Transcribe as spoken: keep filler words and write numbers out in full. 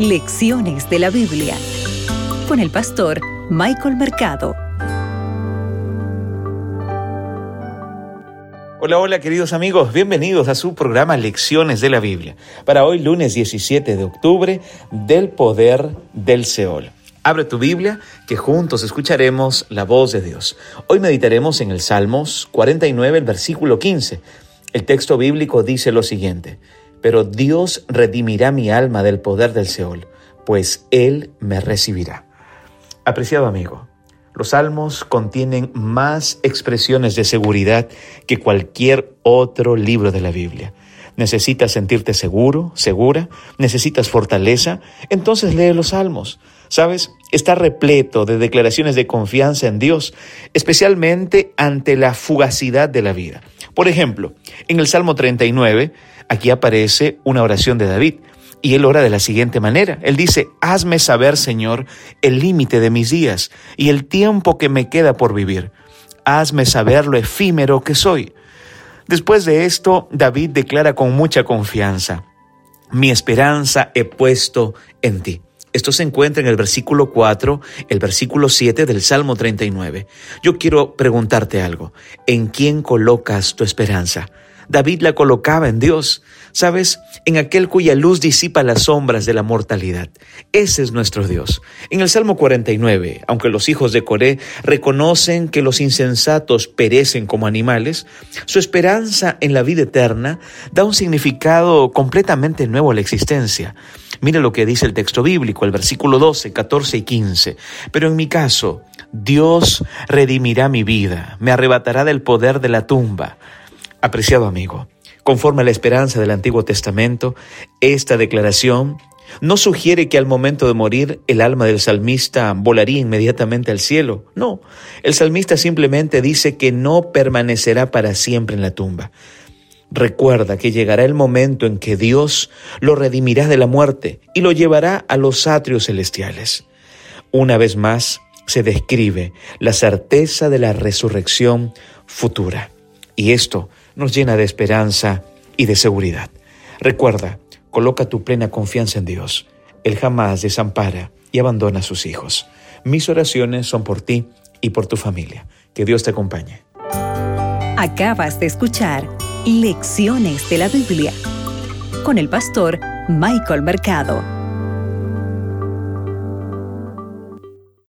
Lecciones de la Biblia con el pastor Michael Mercado. Hola, hola queridos amigos, bienvenidos a su programa Lecciones de la Biblia. Para hoy, lunes diecisiete de octubre, del poder del Seol. Abre tu Biblia, que juntos escucharemos la voz de Dios. Hoy meditaremos en el Salmos cuarenta y nueve, el versículo quince. El texto bíblico dice lo siguiente: pero Dios redimirá mi alma del poder del Seol, pues Él me recibirá. Apreciado amigo, los salmos contienen más expresiones de seguridad que cualquier otro libro de la Biblia. ¿Necesitas sentirte seguro, segura? ¿Necesitas fortaleza? Entonces lee los salmos. ¿Sabes? Está repleto de declaraciones de confianza en Dios, especialmente ante la fugacidad de la vida. Por ejemplo, en el Salmo treinta y nueve, aquí aparece una oración de David, y él ora de la siguiente manera. Él dice: hazme saber, Señor, el límite de mis días y el tiempo que me queda por vivir. Hazme saber lo efímero que soy. Después de esto, David declara con mucha confianza: mi esperanza he puesto en ti. Esto se encuentra en el versículo cuatro, el versículo siete del Salmo treinta y nueve. Yo quiero preguntarte algo. ¿En quién colocas tu esperanza? David la colocaba en Dios, ¿sabes? En aquel cuya luz disipa las sombras de la mortalidad. Ese es nuestro Dios. En el Salmo cuarenta y nueve, aunque los hijos de Coré reconocen que los insensatos perecen como animales, su esperanza en la vida eterna da un significado completamente nuevo a la existencia. Mira lo que dice el texto bíblico, el versículo doce, catorce y quince. Pero en mi caso, Dios redimirá mi vida, me arrebatará del poder de la tumba. Apreciado amigo, conforme a la esperanza del Antiguo Testamento, esta declaración no sugiere que al momento de morir el alma del salmista volaría inmediatamente al cielo. No, el salmista simplemente dice que no permanecerá para siempre en la tumba. Recuerda que llegará el momento en que Dios lo redimirá de la muerte y lo llevará a los atrios celestiales. Una vez más se describe la certeza de la resurrección futura. Y esto nos llena de esperanza y de seguridad. Recuerda, coloca tu plena confianza en Dios. Él jamás desampara y abandona a sus hijos. Mis oraciones son por ti y por tu familia. Que Dios te acompañe. Acabas de escuchar Lecciones de la Biblia con el pastor Michael Mercado.